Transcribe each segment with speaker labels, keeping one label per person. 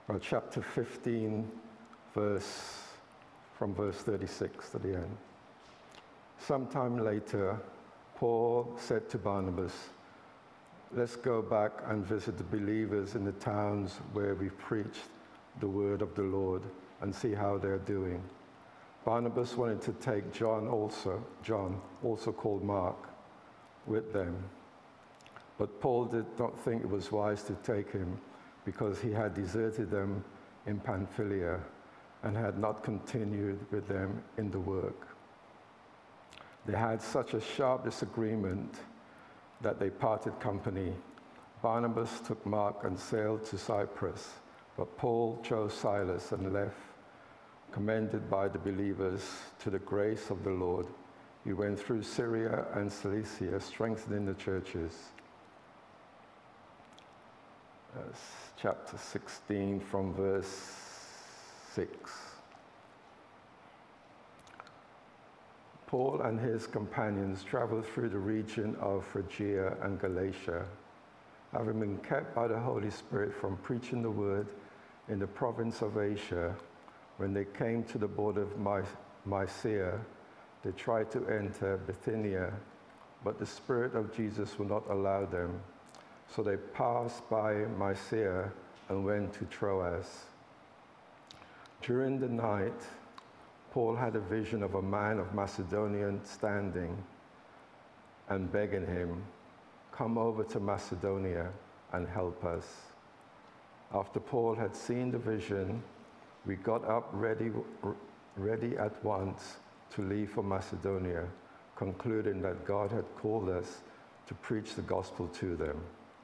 Speaker 1: chapter 15, from verse 36 to the end. Sometime later, Paul said to Barnabas, "Let's go back and visit the believers in the towns where we've preached the word of the Lord and see how they're doing." Barnabas wanted to take John, also called Mark, with them. But Paul did not think it was wise to take him because he had deserted them in Pamphylia and had not continued with them in the work. They had such a sharp disagreement that they parted company. Barnabas took Mark and sailed to Cyprus, but Paul chose Silas and left, commended by the believers to the grace of the Lord. He went through Syria and Cilicia, strengthening the churches. Chapter 16 from verse 6. Paul and his companions traveled through the region of Phrygia and Galatia, having been kept by the Holy Spirit from preaching the word in the province of Asia. When they came to the border of Mysia, they tried to enter Bithynia, but the Spirit of Jesus would not allow them. So they passed by Mysia and went to Troas. During the night, Paul had a vision of a man of Macedonia standing and begging him, "Come over to Macedonia and help us." After Paul had seen the vision, we got up ready at once to leave for Macedonia, concluding that God had called us to preach the gospel to them.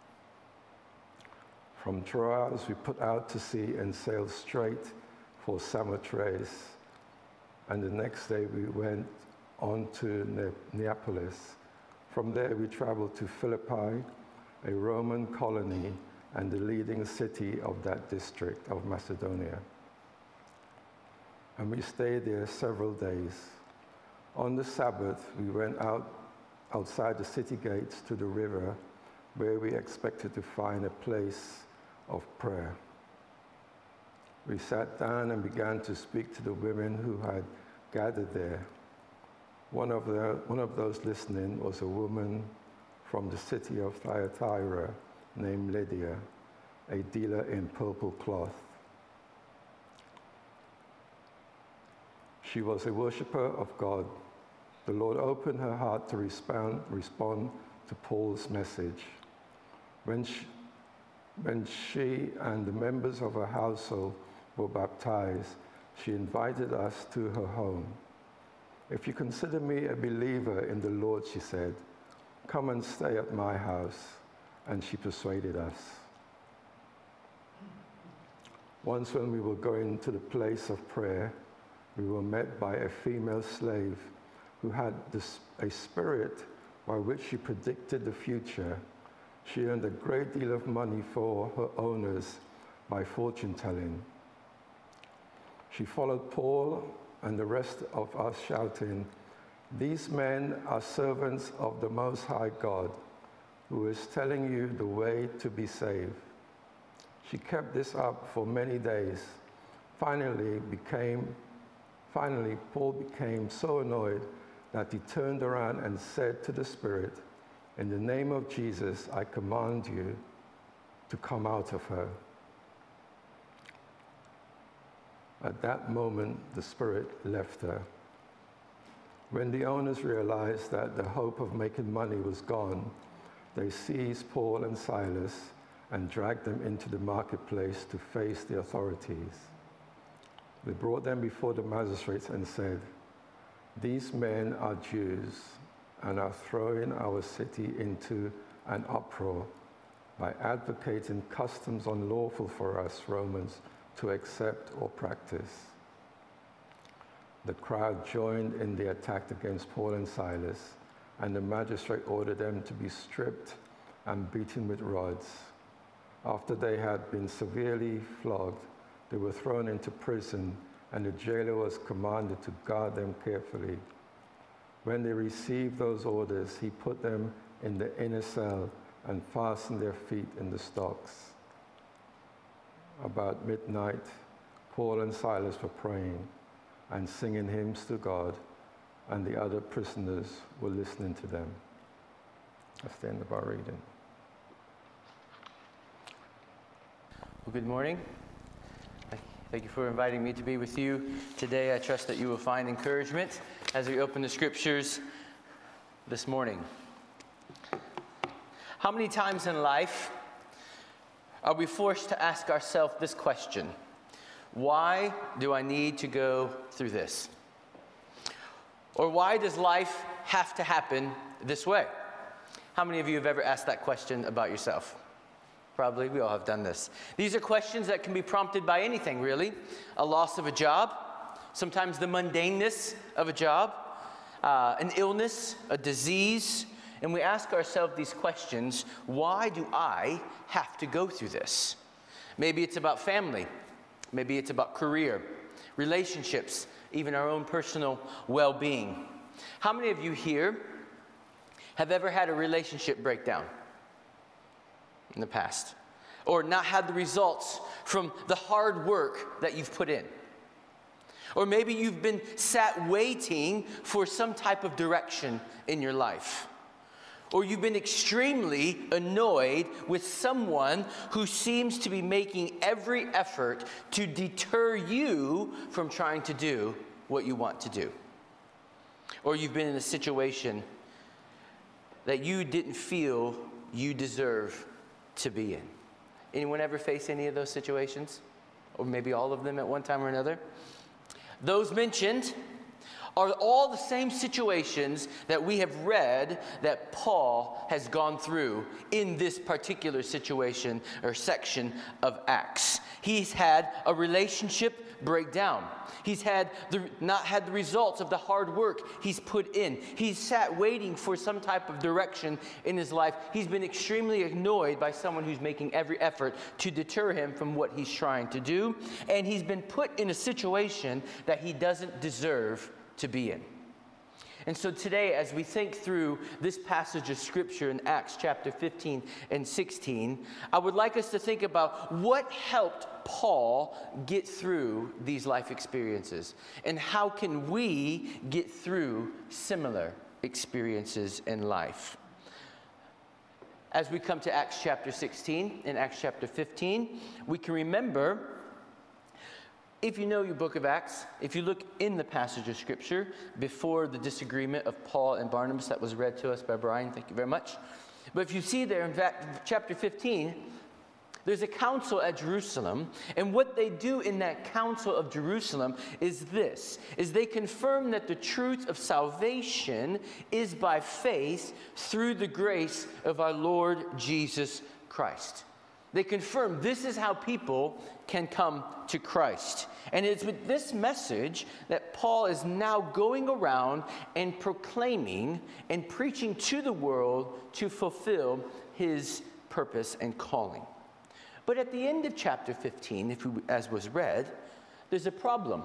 Speaker 1: From Troas, we put out to sea and sailed straight for Samothrace, and the next day we went on to Neapolis. From there, we traveled to Philippi, a Roman colony and the leading city of that district of Macedonia. And we stayed there several days. On the Sabbath, we went outside the city gates to the river, where we expected to find a place of prayer. We sat down and began to speak to the women who had gathered there. One of those listening was a woman from the city of Thyatira named Lydia, a dealer in purple cloth. She was a worshiper of God. The Lord opened her heart to respond to Paul's message. When she and the members of her household were baptized, she invited us to her home. "If you consider me a believer in the Lord," she said, "come and stay at my house." And she persuaded us. Once when we were going to the place of prayer, we were met by a female slave who had a spirit by which she predicted the future. She earned a great deal of money for her owners by fortune telling. She followed Paul and the rest of us, shouting, "These men are servants of the Most High God, who is telling you the way to be saved." She kept this up for many days. Finally, Paul became so annoyed that he turned around and said to the spirit, "In the name of Jesus, I command you to come out of her." At that moment, the spirit left her. When the owners realized that the hope of making money was gone, they seized Paul and Silas and dragged them into the marketplace to face the authorities. They brought them before the magistrates and said, "These men are Jews and are throwing our city into an uproar by advocating customs unlawful for us Romans to accept or practice." The crowd joined in the attack against Paul and Silas, and the magistrate ordered them to be stripped and beaten with rods. After they had been severely flogged, they were thrown into prison, and the jailer was commanded to guard them carefully. When they received those orders, he put them in the inner cell and fastened their feet in the stocks. about midnight, Paul and Silas were praying and singing hymns to God, and the other prisoners were listening to them. That's the end of our reading.
Speaker 2: Well, good morning. Thank you for inviting me to be with you today. I trust that you will find encouragement as we open the scriptures this morning. How many times in life are we forced to ask ourselves this question? Why do I need to go through this? Or why does life have to happen this way? How many of you have ever asked that question about yourself? Probably, we all have done this. These are questions that can be prompted by anything, really. A loss of a job, sometimes the mundaneness of a job, an illness, a disease. And we ask ourselves these questions, why do I have to go through this? Maybe it's about family. Maybe it's about career, relationships, even our own personal well-being. How many of you here have ever had a relationship breakdown in the past? Or not had the results from the hard work that you've put in? Or maybe you've been sat waiting for some type of direction in your life. Or you've been extremely annoyed with someone who seems to be making every effort to deter you from trying to do what you want to do. Or you've been in a situation that you didn't feel you deserve to be in. Anyone ever face any of those situations? Or maybe all of them at one time or another? Those mentioned are all the same situations that we have read that Paul has gone through in this particular situation or section of Acts. He's had a relationship breakdown. He's not had the results of the hard work he's put in. He's sat waiting for some type of direction in his life. He's been extremely annoyed by someone who's making every effort to deter him from what he's trying to do. And he's been put in a situation that he doesn't deserve to be in. And so today, as we think through this passage of Scripture in Acts chapter 15 and 16, I would like us to think about what helped Paul get through these life experiences, and how can we get through similar experiences in life. As we come to Acts chapter 16 and Acts chapter 15, we can remember, if you know your book of Acts, if you look in the passage of Scripture before the disagreement of Paul and Barnabas that was read to us by Brian, thank you very much. But if you see there in chapter 15, there's a council at Jerusalem, and what they do in that council of Jerusalem is they confirm that the truth of salvation is by faith through the grace of our Lord Jesus Christ. They confirm this is how people can come to Christ. And it's with this message that Paul is now going around and proclaiming and preaching to the world to fulfill his purpose and calling. But at the end of chapter 15, as was read, there's a problem.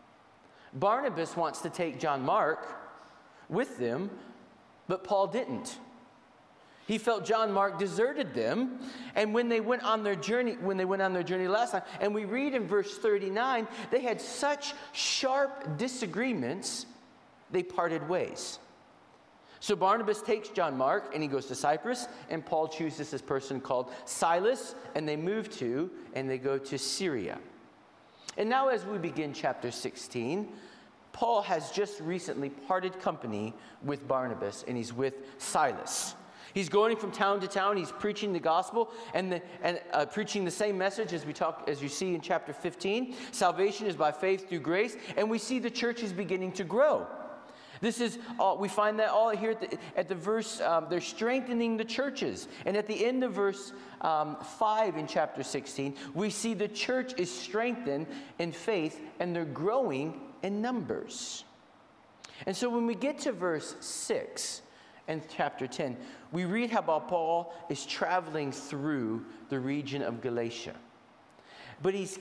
Speaker 2: Barnabas wants to take John Mark with them, but Paul didn't. He felt John Mark deserted them, and when they went on their journey last time, and we read in verse 39, they had such sharp disagreements, they parted ways. So Barnabas takes John Mark, and he goes to Cyprus, and Paul chooses this person called Silas, and they go to Syria. And now as we begin chapter 16, Paul has just recently parted company with Barnabas, and he's with Silas. He's going from town to town. He's preaching the gospel and preaching the same message as you see in chapter 15. Salvation is by faith through grace, and we see the church is beginning to grow. This is we find that all here at the verse. They're strengthening the churches, and at the end of verse 5 in chapter 16, we see the church is strengthened in faith, and they're growing in numbers. And so when we get to verse 6. In chapter 10, we read how Paul is traveling through the region of Galatia. But he's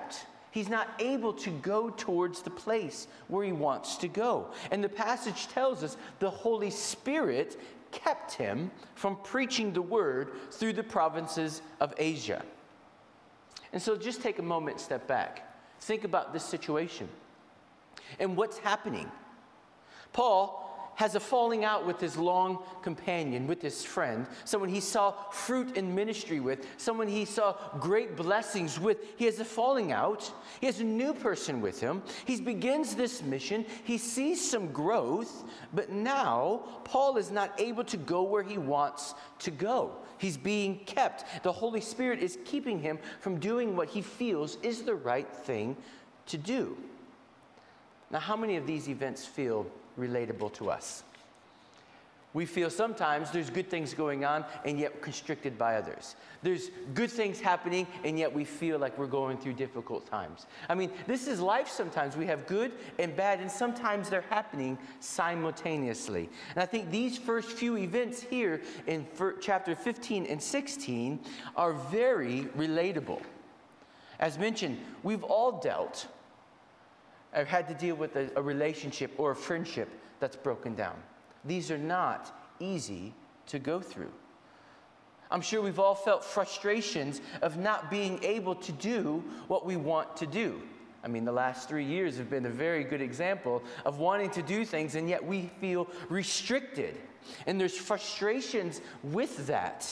Speaker 2: not able to go towards the place where he wants to go. And the passage tells us the Holy Spirit kept him from preaching the word through the provinces of Asia. And so just take a moment, step back. Think about this situation and what's happening. Paul has a falling out with his long companion, with his friend, someone he saw fruit in ministry with, someone he saw great blessings with. He has a falling out. He has a new person with him. He begins this mission. He sees some growth, but now Paul is not able to go where he wants to go. He's being kept. The Holy Spirit is keeping him from doing what he feels is the right thing to do. Now, how many of these events feel relatable to us? We feel sometimes there's good things going on and yet constricted by others. There's good things happening and yet we feel like we're going through difficult times. I mean, this is life sometimes. We have good and bad, and sometimes they're happening simultaneously. And I think these first few events here in chapter 15 and 16 are very relatable. As mentioned, we've all dealt or had to deal with a relationship or a friendship that's broken down. These are not easy to go through. I'm sure we've all felt frustrations of not being able to do what we want to do. I mean, the last 3 years have been a very good example of wanting to do things, and yet we feel restricted. And there's frustrations with that.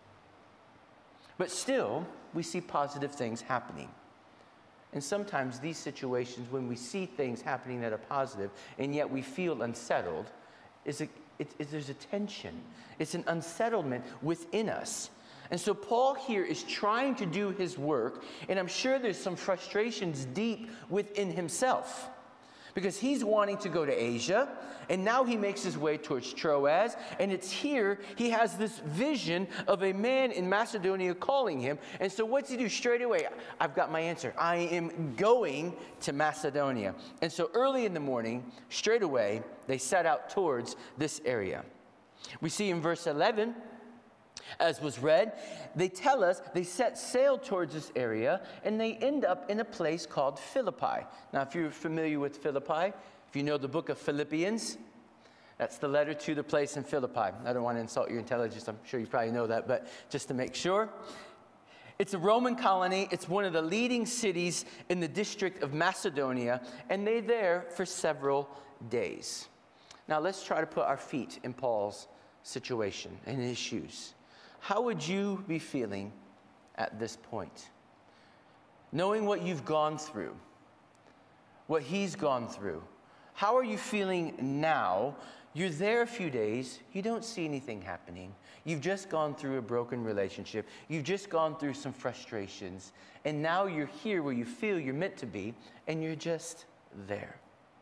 Speaker 2: But still, we see positive things happening. And sometimes these situations, when we see things happening that are positive, and yet we feel unsettled, there's a tension. It's an unsettlement within us. And so Paul here is trying to do his work, and I'm sure there's some frustrations deep within himself. Because he's wanting to go to Asia, and now he makes his way towards Troas, and it's here he has this vision of a man in Macedonia calling him. And so what's he do? Straight away, I've got my answer. I am going to Macedonia. And so early in the morning, straight away, they set out towards this area. We see in verse 11, as was read, they tell us they set sail towards this area, and they end up in a place called Philippi. Now, if you're familiar with Philippi, if you know the book of Philippians, that's the letter to the place in Philippi. I don't want to insult your intelligence. I'm sure you probably know that, but just to make sure. It's a Roman colony. It's one of the leading cities in the district of Macedonia, and they're there for several days. Now, let's try to put our feet in Paul's situation and his shoes. How would you be feeling at this point? Knowing what you've gone through, what he's gone through. How are you feeling now? You're there a few days. You don't see anything happening. You've just gone through a broken relationship. You've just gone through some frustrations. And now you're here where you feel you're meant to be, and you're just there.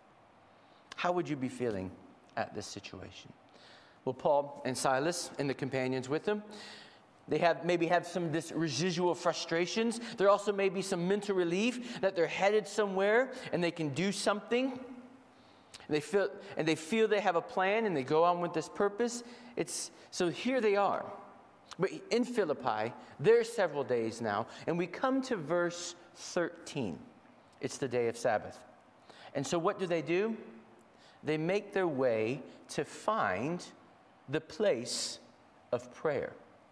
Speaker 2: How would you be feeling at this situation? Well, Paul and Silas and the companions with them, they maybe have some of this residual frustrations. There also may be some mental relief that they're headed somewhere and they can do something. They feel they have a plan, and they go on with this purpose. So here they are. But in Philippi, there are several days now, and we come to verse 13. It's the day of Sabbath. And so what do? They make their way to find the place of prayer.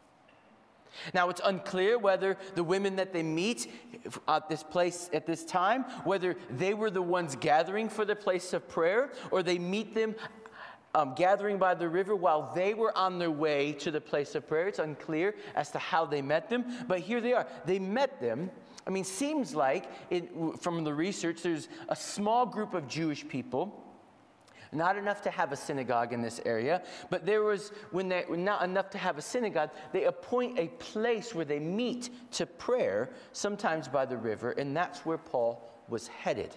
Speaker 2: Now, it's unclear whether the women that they meet at this place at this time, whether they were the ones gathering for the place of prayer, or they meet them gathering by the river while they were on their way to the place of prayer. It's unclear as to how they met them, but here they are. They met them. I mean, seems like, from the research, there's a small group of Jewish people. Not enough to have a synagogue in this area, but when they were not enough to have a synagogue, they appoint a place where they meet to prayer, sometimes by the river, and that's where Paul was headed.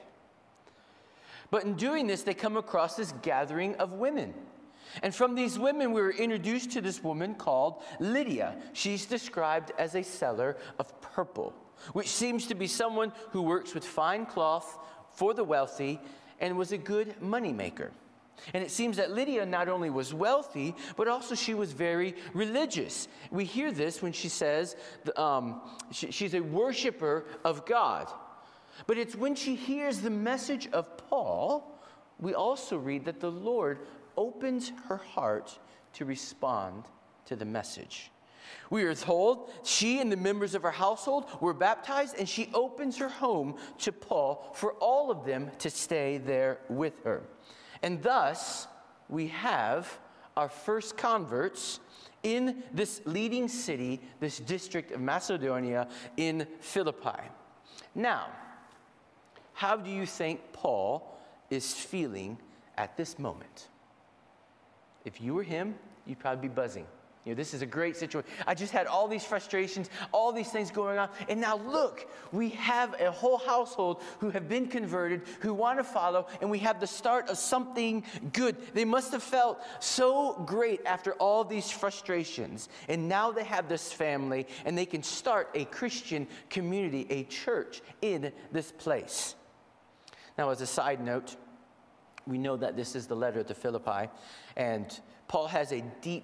Speaker 2: But in doing this, they come across this gathering of women. And from these women, we were introduced to this woman called Lydia. She's described as a seller of purple, which seems to be someone who works with fine cloth for the wealthy and was a good moneymaker. And it seems that Lydia not only was wealthy, but also she was very religious. We hear this when she says she's a worshiper of God. But it's when she hears the message of Paul, we also read that the Lord opens her heart to respond to the message. We are told she and the members of her household were baptized, and she opens her home to Paul for all of them to stay there with her. And thus, we have our first converts in this leading city, this district of Macedonia in Philippi. Now, how do you think Paul is feeling at this moment? If you were him, you'd probably be buzzing. This is a great situation. I just had all these frustrations, all these things going on. And now look, we have a whole household who have been converted, who want to follow, and we have the start of something good. They must have felt so great after all these frustrations. And now they have this family, and they can start a Christian community, a church in this place. Now, as a side note, we know that this is the letter to Philippi, and Paul has a deep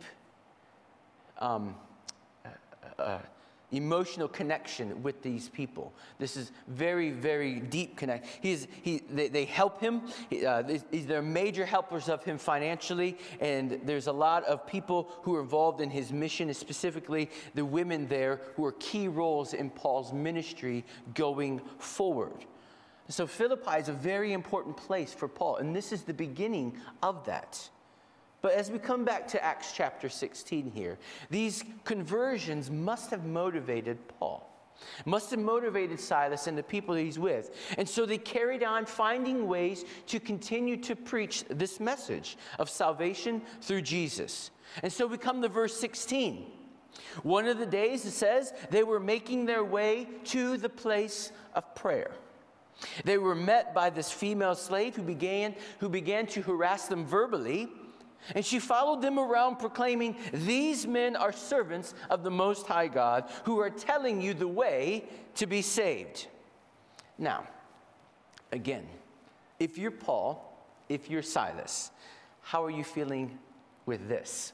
Speaker 2: emotional connection with these people. This is very, very deep connect. They help him. They're major helpers of him financially, and there's a lot of people who are involved in his mission, and specifically the women there who are key roles in Paul's ministry going forward. So Philippi is a very important place for Paul, and this is the beginning of that. But as we come back to Acts chapter 16 here, these conversions must have motivated Paul, must have motivated Silas and the people that he's with. And so they carried on finding ways to continue to preach this message of salvation through Jesus. And so we come to verse 16. One of the days, it says, they were making their way to the place of prayer. They were met by this female slave who began to harass them verbally. And she followed them around proclaiming, "These men are servants of the Most High God who are telling you the way to be saved." Now, again, if you're Paul, if you're Silas, how are you feeling with this?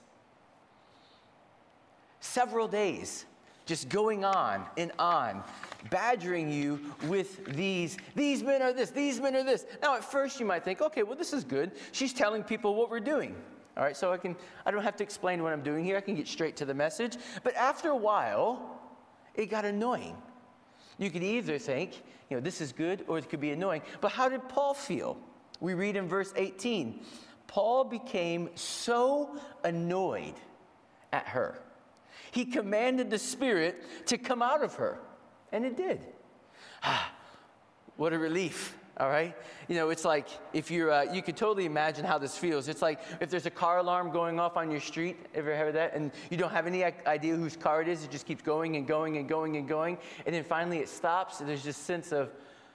Speaker 2: Several days just going on and on, badgering you with these men are this, these men are this. Now, at first you might think, okay, well, this is good. She's telling people what we're doing. All right, so I don't have to explain what I'm doing here. I can get straight to the message. But after a while, it got annoying. You could either think, this is good, or it could be annoying. But how did Paul feel? We read in verse 18, Paul became so annoyed at her. He commanded the Spirit to come out of her, and it did. What a relief. All right? It's like if you're, you could totally imagine how this feels. It's like if there's a car alarm going off on your street. Ever heard that? And you don't have any idea whose car it is. It just keeps going and going and going and going. And then finally it stops. And there's this sense of,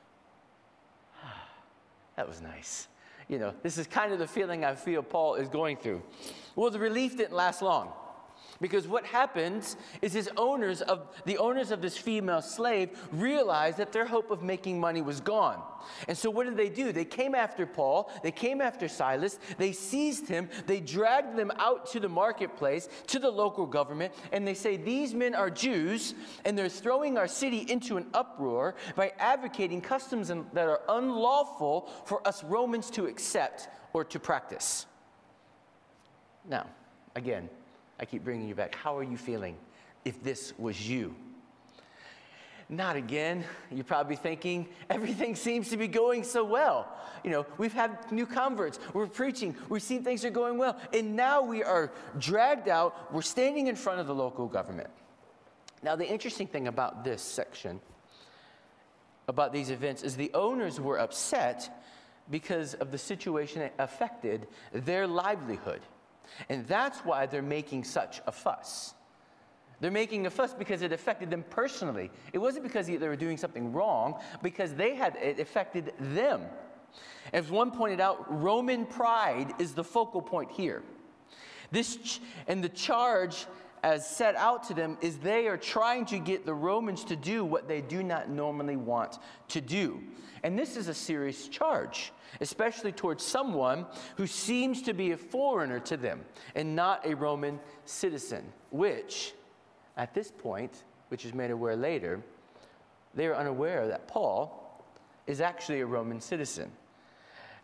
Speaker 2: that was nice. This is kind of the feeling I feel Paul is going through. Well, the relief didn't last long. Because what happens is the owners of this female slave realized that their hope of making money was gone. And so what did they do? They came after Paul. They came after Silas. They seized him. They dragged them out to the marketplace, to the local government. And they say, these men are Jews, and they're throwing our city into an uproar by advocating customs that are unlawful for us Romans to accept or to practice. Now, again, I keep bringing you back. How are you feeling if this was you? Not again. You're probably thinking, everything seems to be going so well. We've had new converts. We're preaching. We've seen things are going well. And now we are dragged out. We're standing in front of the local government. Now, the interesting thing about this section, about these events, is the owners were upset because of the situation that affected their livelihood. And that's why they're making such a fuss. They're making a fuss because it affected them personally. It wasn't because they were doing something wrong, because it affected them. As one pointed out, Roman pride is the focal point here. And the charge as set out to them is they are trying to get the Romans to do what they do not normally want to do. And this is a serious charge, especially towards someone who seems to be a foreigner to them and not a Roman citizen, which, at this point, which is made aware later, they are unaware that Paul is actually a Roman citizen.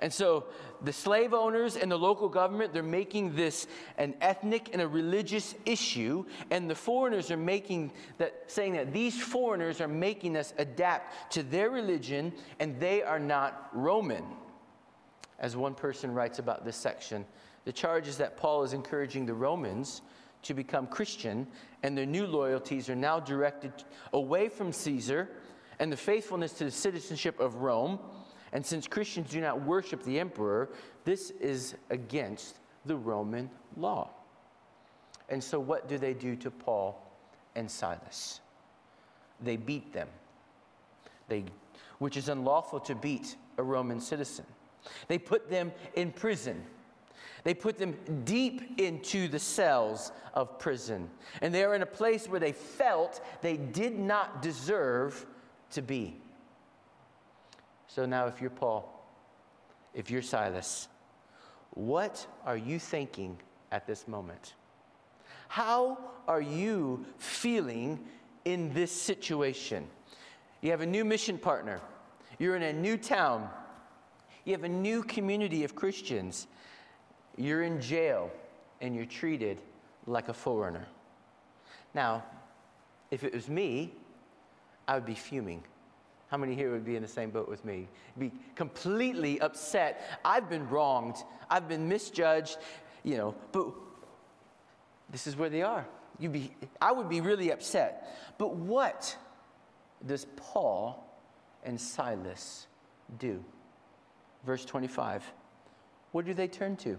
Speaker 2: And so the slave owners and the local government, they're making this an ethnic and a religious issue. And the foreigners are saying that these foreigners are making us adapt to their religion, and they are not Roman. As one person writes about this section, the charge is that Paul is encouraging the Romans to become Christian, and their new loyalties are now directed away from Caesar and the faithfulness to the citizenship of Rome. And since Christians do not worship the emperor, this is against the Roman law. And so what do they do to Paul and Silas? They beat them, which is unlawful to beat a Roman citizen. They put them in prison. They put them deep into the cells of prison. And they are in a place where they felt they did not deserve to be. So now if you're Paul, if you're Silas, what are you thinking at this moment? How are you feeling in this situation? You have a new mission partner. You're in a new town. You have a new community of Christians. You're in jail, and you're treated like a foreigner. Now, if it was me, I would be fuming. How many here would be in the same boat with me? Be completely upset. I've been wronged. I've been misjudged, but this is where they are. I would be really upset. But what does Paul and Silas do? Verse 25. What do they turn to?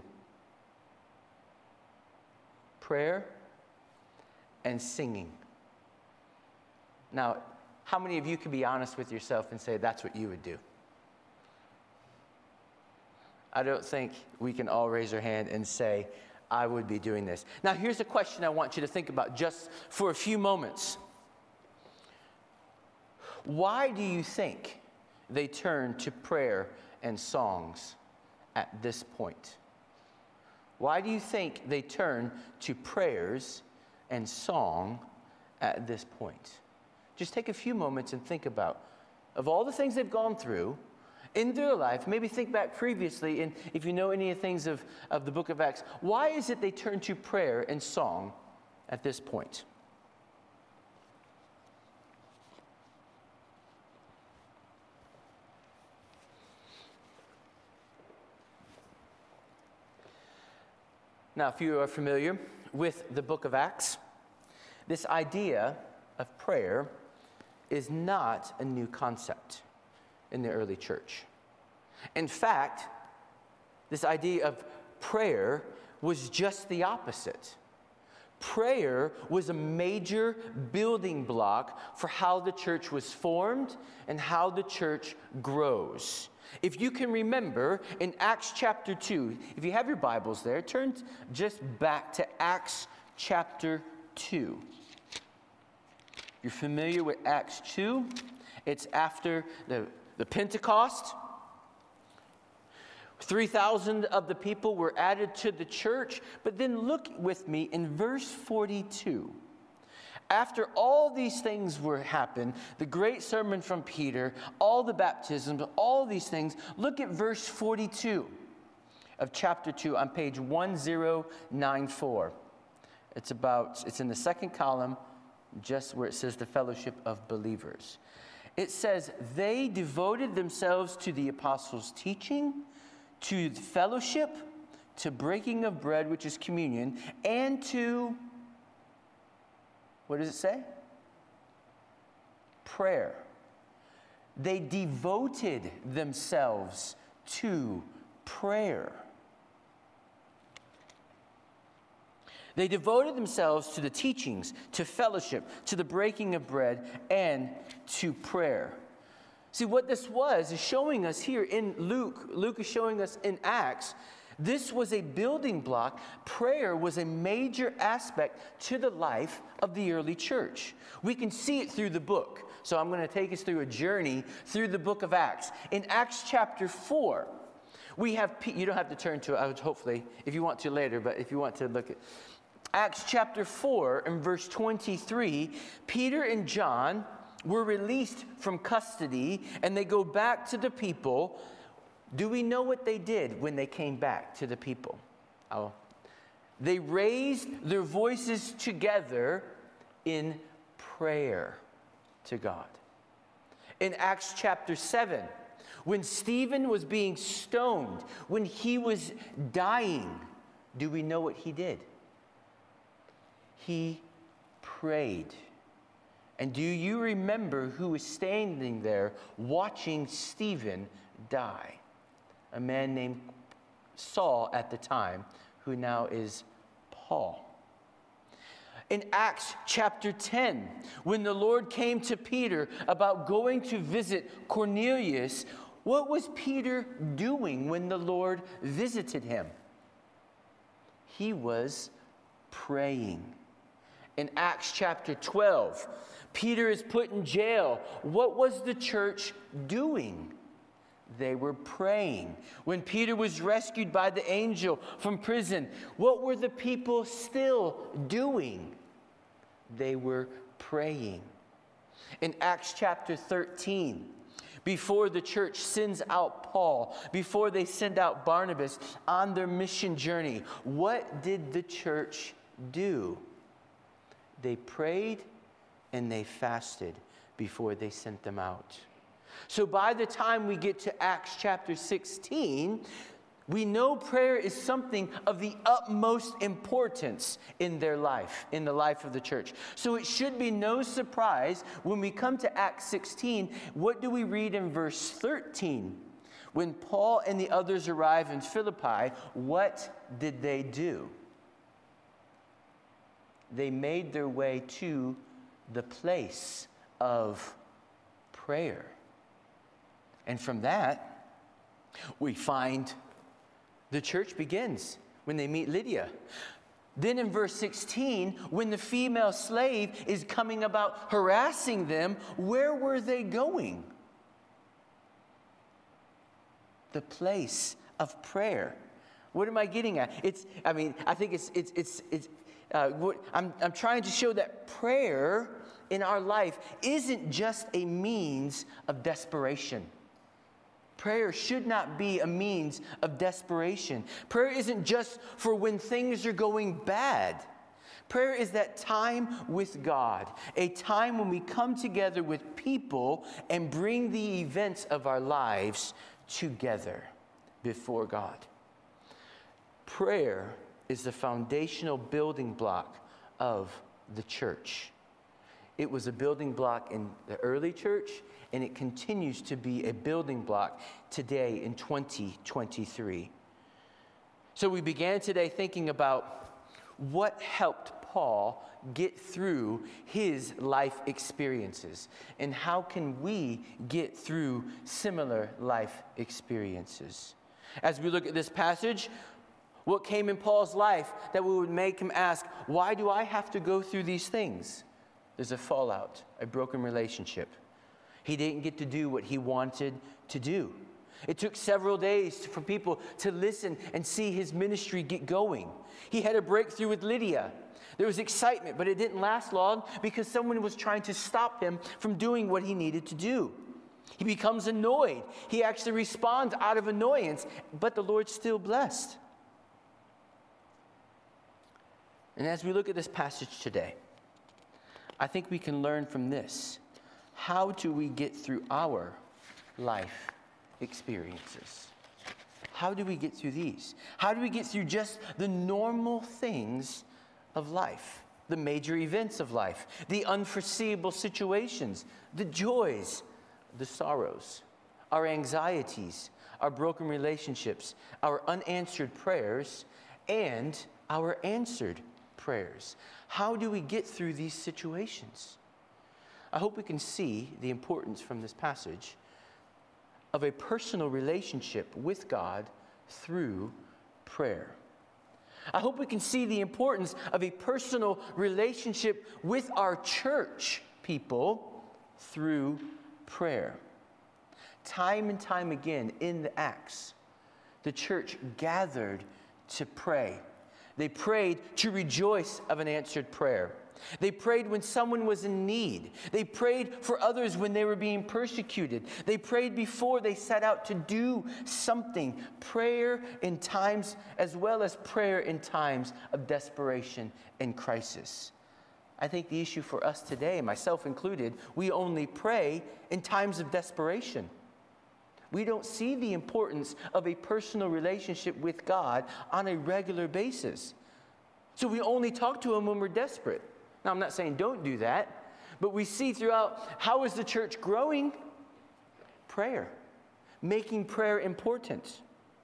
Speaker 2: Prayer and singing. Now, how many of you can be honest with yourself and say that's what you would do? I don't think we can all raise our hand and say, I would be doing this. Now, here's a question I want you to think about just for a few moments. Why do you think they turn to prayer and songs at this point? Why do you think they turn to prayers and song at this point? Just take a few moments and think about, of all the things they've gone through in their life, maybe think back previously, and if you know any of the things of the book of Acts, why is it they turn to prayer and song at this point? Now, if you are familiar with the book of Acts, this idea of prayer is not a new concept in the early church. In fact, this idea of prayer was just the opposite. Prayer was a major building block for how the church was formed and how the church grows. If you can remember, in Acts chapter 2, if you have your Bibles there, turn just back to Acts chapter 2. You're familiar with Acts 2. It's after the Pentecost. 3,000 of the people were added to the church. But then look with me in verse 42. After all these things happened, the great sermon from Peter, all the baptisms, all these things, look at verse 42 of chapter 2 on page 1094. It's in the second column, just where it says the fellowship of believers. It says, they devoted themselves to the apostles' teaching, to fellowship, to breaking of bread, which is communion, and to, what does it say? Prayer. They devoted themselves to prayer. They devoted themselves to the teachings, to fellowship, to the breaking of bread, and to prayer. See, what this is showing us here in Luke. Luke is showing us in Acts. This was a building block. Prayer was a major aspect to the life of the early church. We can see it through the book. So I'm going to take us through a journey through the book of Acts. In Acts chapter 4, we have, you don't have to turn to it, hopefully, if you want to later, but if you want to look at Acts chapter 4 and verse 23, Peter and John were released from custody, and they go back to the people Do we know what they did when they came back to the people? They raised their voices together in prayer to God. In Acts chapter 7, when Stephen was being stoned, when he was dying, do we know what he did? He prayed. And do you remember who was standing there watching Stephen die? A man named Saul at the time, who now is Paul. In Acts chapter 10, when the Lord came to Peter about going to visit Cornelius, what was Peter doing when the Lord visited him? He was praying. In Acts chapter 12, Peter is put in jail. What was the church doing? They were praying. When Peter was rescued by the angel from prison, what were the people still doing? They were praying. In Acts chapter 13, before the church sends out Paul, before they send out Barnabas on their mission journey, what did the church do? They prayed and they fasted before they sent them out. So by the time we get to Acts chapter 16, we know prayer is something of the utmost importance in their life, in the life of the church. So it should be no surprise when we come to Acts 16, what do we read in verse 13? When Paul and the others arrive in Philippi, what did they do? They made their way to the place of prayer. And from that, we find the church begins when they meet Lydia. Then in verse 16, when the female slave is coming about harassing them, where were they going? The place of prayer. What am I getting at? I'm trying to show that prayer in our life isn't just a means of desperation. Prayer should not be a means of desperation. Prayer isn't just for when things are going bad. Prayer is that time with God, a time when we come together with people and bring the events of our lives together before God. Prayer is the foundational building block of the church. It was a building block in the early church, and it continues to be a building block today in 2023. So we began today thinking about what helped Paul get through his life experiences, and how can we get through similar life experiences. As we look at this passage, what came in Paul's life that would make him ask, why do I have to go through these things? There's a fallout, a broken relationship. He didn't get to do what he wanted to do. It took several days for people to listen and see his ministry get going. He had a breakthrough with Lydia. There was excitement, but it didn't last long because someone was trying to stop him from doing what he needed to do. He becomes annoyed. He actually responds out of annoyance, but the Lord still blessed. And as we look at this passage today, I think we can learn from this. How do we get through our life experiences? How do we get through these? How do we get through just the normal things of life, the major events of life, the unforeseeable situations, the joys, the sorrows, our anxieties, our broken relationships, our unanswered prayers, and our answered prayers? How do we get through these situations? I hope we can see the importance from this passage of a personal relationship with God through prayer. I hope we can see the importance of a personal relationship with our church people through prayer. Time and time again in the Acts, the church gathered to pray. They prayed to rejoice of an answered prayer. They prayed when someone was in need. They prayed for others when they were being persecuted. They prayed before they set out to do something. Prayer in times, as well as prayer in times of desperation and crisis. I think the issue for us today, myself included, we only pray in times of desperation. We don't see the importance of a personal relationship with God on a regular basis. So we only talk to Him when we're desperate. Now, I'm not saying don't do that, but we see throughout, how is the church growing? Prayer. Making prayer important.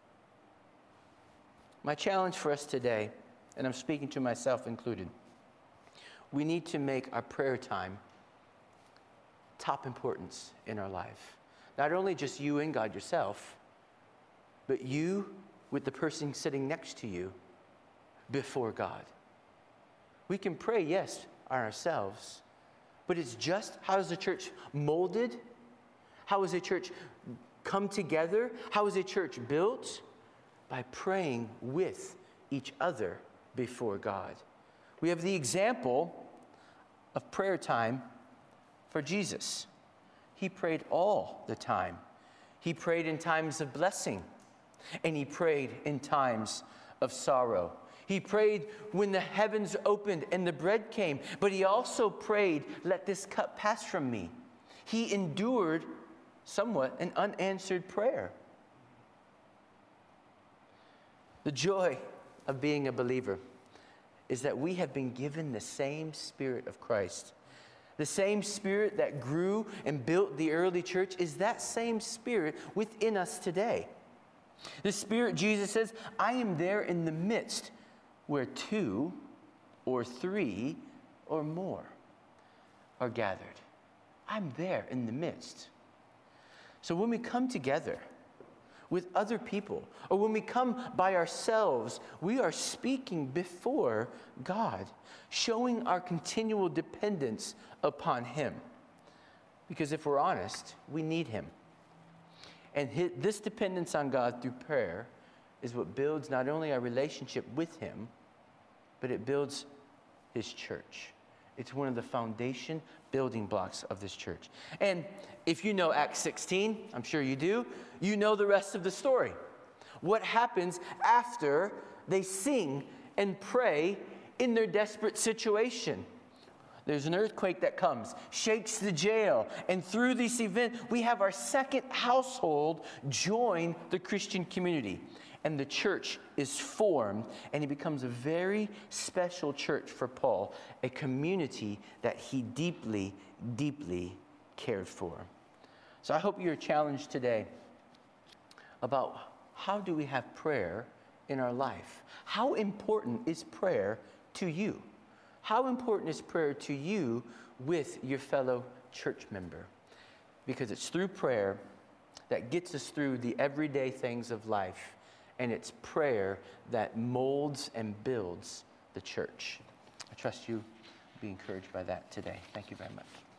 Speaker 2: My challenge for us today, and I'm speaking to myself included, we need to make our prayer time top importance in our life. Not only just you and God yourself, but you with the person sitting next to you before God. We can pray, yes, on ourselves, but it's just, how is the church molded? How is a church come together? How is a church built? By praying with each other before God. We have the example of prayer time for Jesus. He prayed all the time. He prayed in times of blessing, and He prayed in times of sorrow. He prayed when the heavens opened and the bread came, but He also prayed, let this cup pass from me. He endured somewhat an unanswered prayer. The joy of being a believer is that we have been given the same Spirit of Christ. The same Spirit that grew and built the early church is that same Spirit within us today. The Spirit, Jesus says, I am there in the midst where 2 or 3 or more are gathered. I'm there in the midst. So when we come together with other people, or when we come by ourselves, we are speaking before God, showing our continual dependence upon Him. Because if we're honest, we need Him. And this dependence on God through prayer is what builds not only our relationship with Him, but it builds His church. It's one of the foundation building blocks of this church. And if you know Acts 16, I'm sure you do, you know the rest of the story. What happens after they sing and pray in their desperate situation? There's an earthquake that comes, shakes the jail, and through this event, we have our second household join the Christian community. And the church is formed, and it becomes a very special church for Paul, a community that he deeply, deeply cared for. So I hope you're challenged today about how do we have prayer in our life? How important is prayer to you? How important is prayer to you with your fellow church member? Because it's through prayer that gets us through the everyday things of life. And it's prayer that molds and builds the church. I trust you will be encouraged by that today. Thank you very much.